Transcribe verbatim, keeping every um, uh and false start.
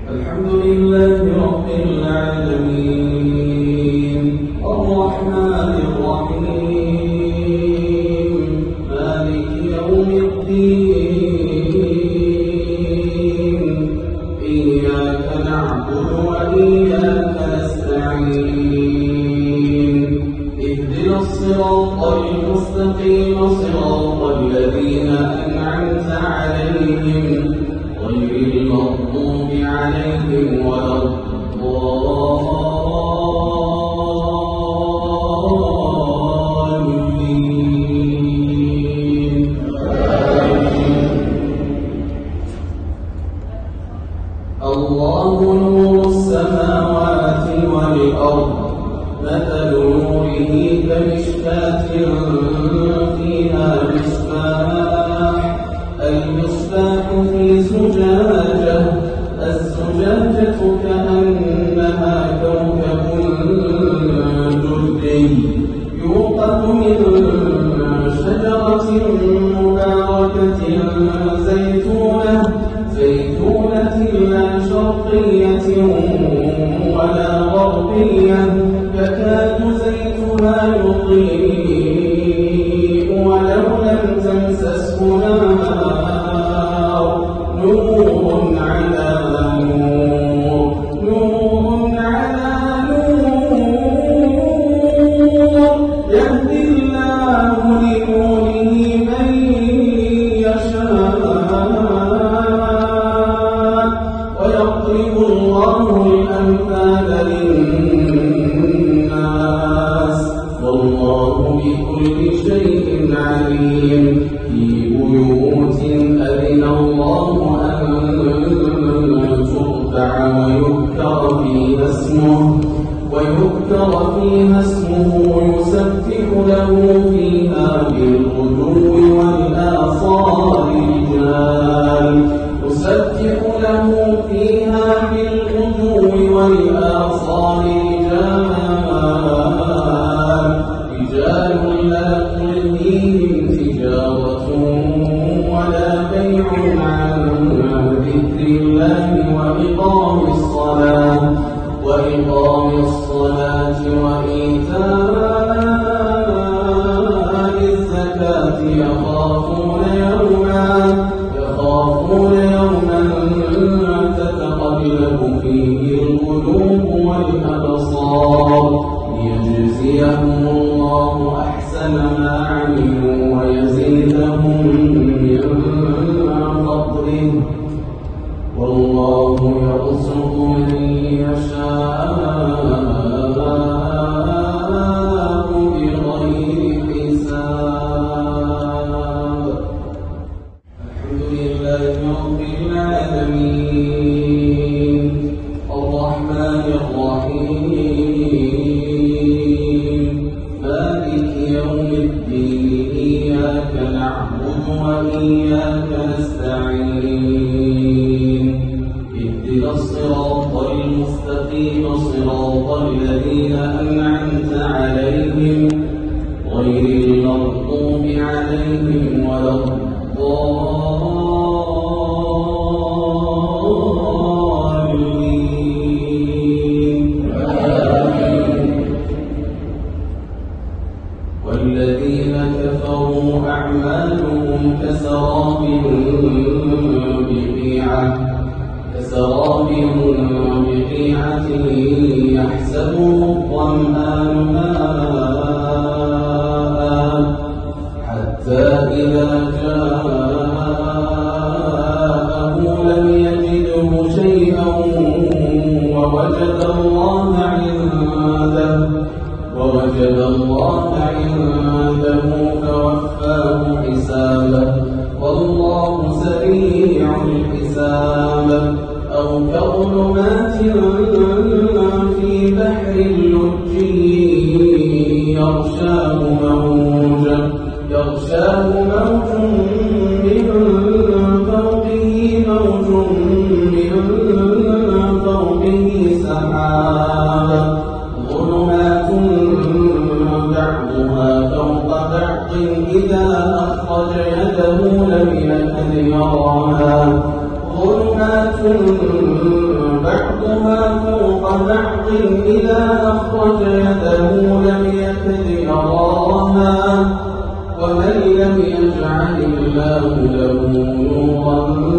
الحمد لله رب العالمين الرحمن الرحيم مالك يوم الدين إياك نعبد وإياك نستعين اهدنا الصراط المستقيم صراط الذين أنعمت عليهم غير المغضوب عليهم ولا الضالين. الله نور السماوات والأرض مثل نوره كمشكاة فيها مصباح المصباح في زجاجة الزجاجة كأنها كوكب دري يوقد من شجرة مباركة زيتونة زيتونة لا شرقية ولا غربية يكاد زيتها يضيء ولو لم تمسسه نار نور على نور نور على نور يهدي الله لنوره من يشاء ويضرب الله الأمثال للناس والله بكل شيء عليم. في بيوت أذن الله أن ترفع ويذكر فيها اسمه ويذكر فيها اسمه يسبح له فيها بالغدو والآصال رجال يسبح له فيها بالغدو والآصال رجال رجال لا تلهيهم تجارة ولا بيع عن ذكر الله وإقام الصلاة وإقام الصلاة وإيتاء الزكاة يخافون يوما يخافون يوما تتقلب فيه القلوب والأبصار ليجزيهم الله أحسن ما عملوا ويزيدهم من فضله والله يرزق من يشاء بغير حساب. الحمد لله رب العالمين الرحمن الرحيم مالك يوم الدين إياك نعبد وإياك نستعين اهدنا الصراط المستقيم صراط الذين أنعمت عليهم غير المغضوب عليهم ولا الضالين. والذين كفروا أعمالهم كسراب بقيعة كسراب بقيعة يحسبه الظمآن ماء حتى إذا جاءه لم يجده شيئا ووجد الله عنده ووجد الله عنده فوفاه حسابه والله سريع الحساب. أو كظلمات في بحر لجي يغشاه موج يغشاه موج من فوقه موج من فوقه سحاب ظلمات بعضها فوق بعض إذا أخرج يده لم يكد يراها ظلمات بعضها فوق بعض إذا أخرج يده لم يكد يراها ومن لم يجعل الله له نورا